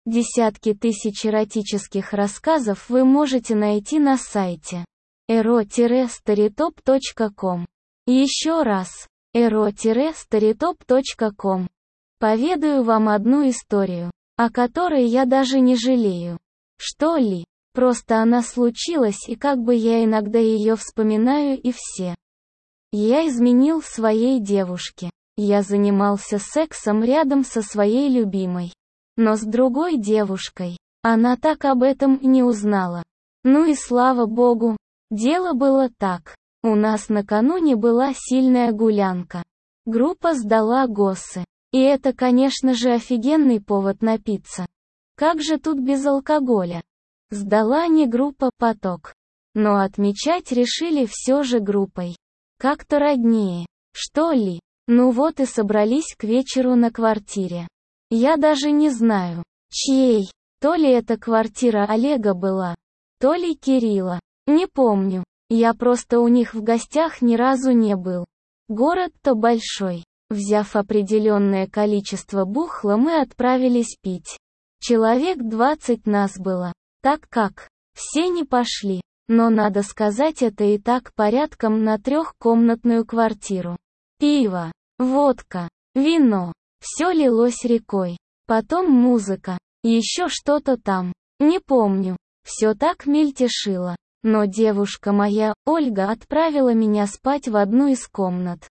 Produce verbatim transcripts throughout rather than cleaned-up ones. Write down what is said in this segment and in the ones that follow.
Десятки тысяч эротических рассказов вы можете найти на сайте эро старитоп точка ком. Еще раз, эро старитоп точка ком. Поведаю вам одну историю, о которой я даже не жалею. Что ли? Просто она случилась, и как бы я иногда ее вспоминаю, и все. Я изменил своей девушке. Я занимался сексом рядом со своей любимой. Но с другой девушкой. Она так об этом и не узнала. Ну и слава богу. Дело было так. У нас накануне была сильная гулянка. Группа сдала ГОСы. И это, конечно же, офигенный повод напиться. Как же тут без алкоголя? Сдала не группа «Поток». Но отмечать решили все же группой. Как-то роднее. Что ли? Ну вот и собрались к вечеру на квартире. Я даже не знаю, чьей. То ли это квартира Олега была, то ли Кирилла. Не помню. Я просто у них в гостях ни разу не был. Город-то большой. Взяв определенное количество бухла, мы отправились пить. Человек двадцать нас было. Так как, все не пошли. Но надо сказать, это и так порядком на трехкомнатную квартиру. Пиво, водка, вино. Все лилось рекой. Потом музыка. Еще что-то там. Не помню. Все так мельтешило. Но девушка моя, Ольга, отправила меня спать в одну из комнат.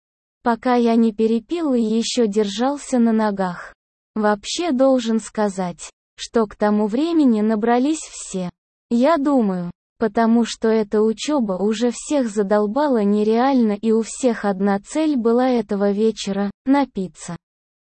Пока я не перепил и еще держался на ногах. Вообще должен сказать, что к тому времени набрались все. Я думаю, потому что эта учеба уже всех задолбала нереально, и у всех одна цель была этого вечера – напиться.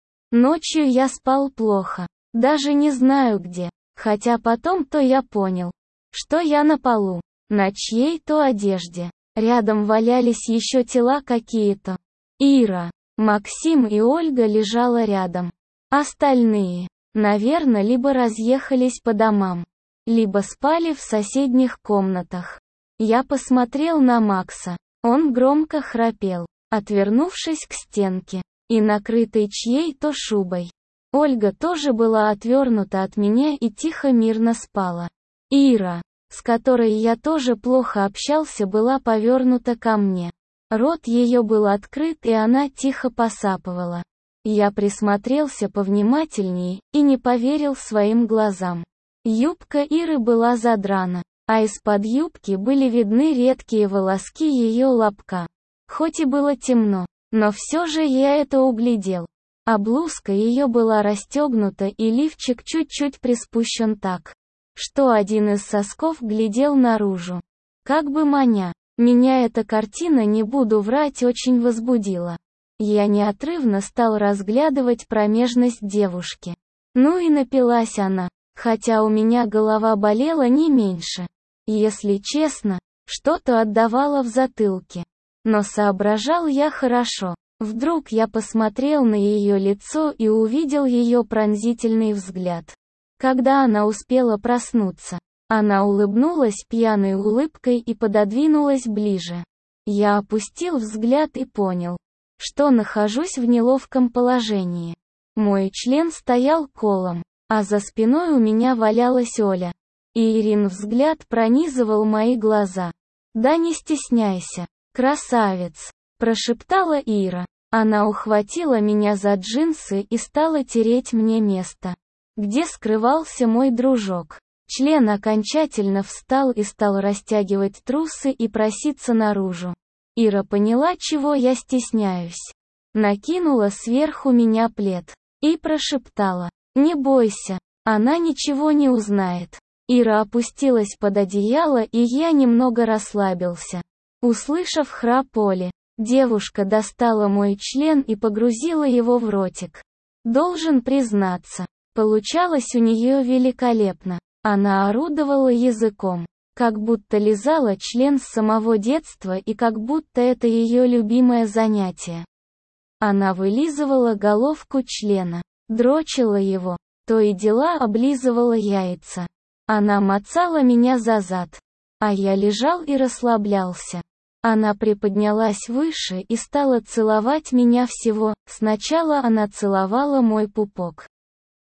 Ночью я спал плохо, даже не знаю где, хотя потом-то я понял, что я на полу, на чьей-то одежде. Рядом валялись еще тела какие-то. Ира, Максим и Ольга лежала рядом. Остальные, наверное, либо разъехались по домам, либо спали в соседних комнатах. Я посмотрел на Макса, он громко храпел, отвернувшись к стенке, и накрытой чьей-то шубой. Ольга тоже была отвернута от меня и тихо мирно спала. Ира, с которой я тоже плохо общался, была повернута ко мне. Рот ее был открыт, и она тихо посапывала. Я присмотрелся повнимательнее и не поверил своим глазам. Юбка Иры была задрана, а из-под юбки были видны редкие волоски ее лобка. Хоть и было темно, но все же я это углядел. А блузка ее была расстегнута, и лифчик чуть-чуть приспущен так, что один из сосков глядел наружу. Как бы маня. Меня эта картина, не буду врать, очень возбудила. Я неотрывно стал разглядывать промежность девушки. Ну и напилась она, хотя у меня голова болела не меньше. Если честно, что-то отдавало в затылке. Но соображал я хорошо. Вдруг я посмотрел на ее лицо и увидел ее пронзительный взгляд. Когда она успела проснуться, она улыбнулась пьяной улыбкой и пододвинулась ближе. Я опустил взгляд и понял, что нахожусь в неловком положении. Мой член стоял колом, а за спиной у меня валялась Оля. И Ирин взгляд пронизывал мои глаза. «Да не стесняйся, красавец!» – прошептала Ира. Она ухватила меня за джинсы и стала тереть мне место, где скрывался мой дружок. Член окончательно встал и стал растягивать трусы и проситься наружу. Ира поняла, чего я стесняюсь. Накинула сверху меня плед и прошептала: «Не бойся, она ничего не узнает». Ира опустилась под одеяло, и я немного расслабился. Услышав храп Оли, девушка достала мой член и погрузила его в ротик. Должен признаться, получалось у нее великолепно. Она орудовала языком, как будто лизала член с самого детства, и как будто это ее любимое занятие. Она вылизывала головку члена, дрочила его, то и дела облизывала яйца. Она мацала меня за зад, а я лежал и расслаблялся. Она приподнялась выше и стала целовать меня всего. Сначала она целовала мой пупок,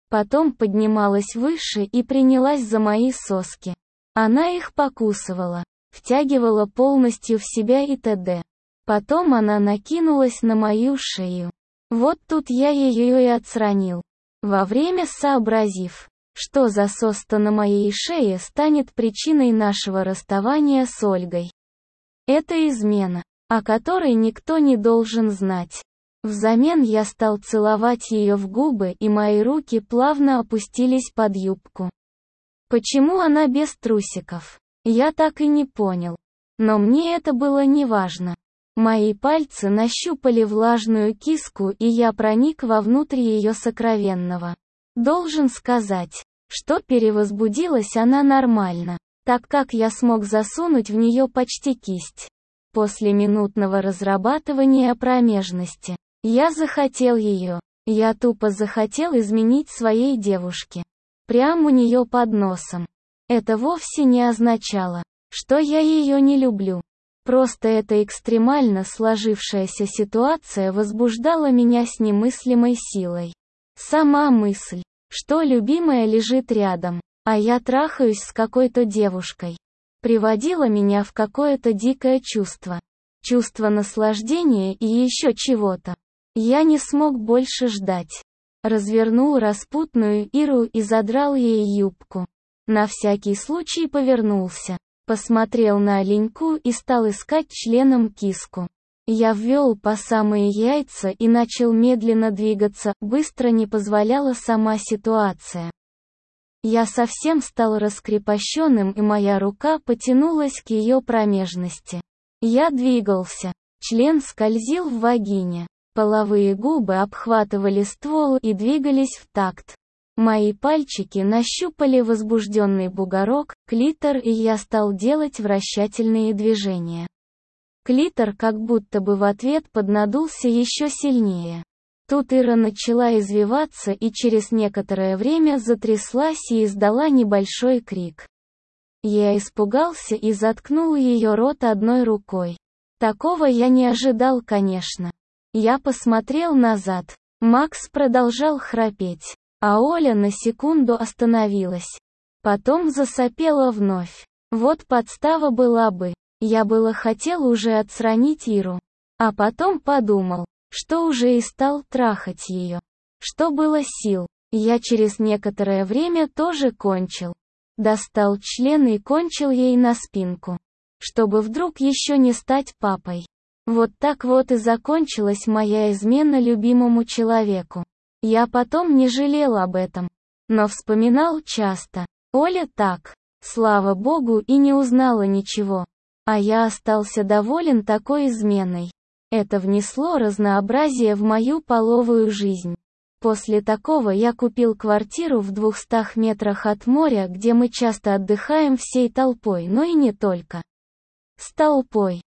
Потом поднималась выше и принялась за мои соски. Она их покусывала, втягивала полностью в себя и т.д. Потом она накинулась на мою шею. Вот тут я ее и отстранил. Во время сообразив, что засос-то на моей шее станет причиной нашего расставания с Ольгой. Это измена, о которой никто не должен знать. Взамен я стал целовать ее в губы, и мои руки плавно опустились под юбку. Почему она без трусиков? Я так и не понял. Но мне это было неважно. Мои пальцы нащупали влажную киску, и я проник вовнутрь ее сокровенного. Должен сказать, что перевозбудилась она нормально, так как я смог засунуть в нее почти кисть. После минутного разрабатывания промежности, я захотел ее. Я тупо захотел изменить своей девушке. Прямо у нее под носом. Это вовсе не означало, что я ее не люблю. Просто эта экстремально сложившаяся ситуация возбуждала меня с немыслимой силой. Сама мысль, что любимая лежит рядом, а я трахаюсь с какой-то девушкой, приводила меня в какое-то дикое чувство. Чувство наслаждения и еще чего-то. Я не смог больше ждать. Развернул распутную Иру и задрал ей юбку. На всякий случай повернулся. Посмотрел на оленьку и стал искать членом киску. Я ввел по самые яйца и начал медленно двигаться, быстро не позволяла сама ситуация. Я совсем стал раскрепощенным, и моя рука потянулась к ее промежности. Я двигался. Член скользил в вагине. Половые губы обхватывали ствол и двигались в такт. Мои пальчики нащупали возбужденный бугорок, клитор, и я стал делать вращательные движения. Клитор как будто бы в ответ поднадулся еще сильнее. Тут Ира начала извиваться и через некоторое время затряслась и издала небольшой крик. Я испугался и заткнул ее рот одной рукой. Такого я не ожидал, конечно. Я посмотрел назад. Макс продолжал храпеть. А Оля на секунду остановилась. Потом засопела вновь. Вот подстава была бы. Я было хотел уже отстранить Иру. А потом подумал, что уже и стал трахать ее. Что было сил. Я через некоторое время тоже кончил. Достал член и кончил ей на спинку. Чтобы вдруг еще не стать папой. Вот так вот и закончилась моя измена любимому человеку. Я потом не жалел об этом, но вспоминал часто. Оля так, слава богу, и не узнала ничего. А я остался доволен такой изменой. Это внесло разнообразие в мою половую жизнь. После такого я купил квартиру в двухстах метрах от моря, где мы часто отдыхаем всей толпой, но и не только. С толпой.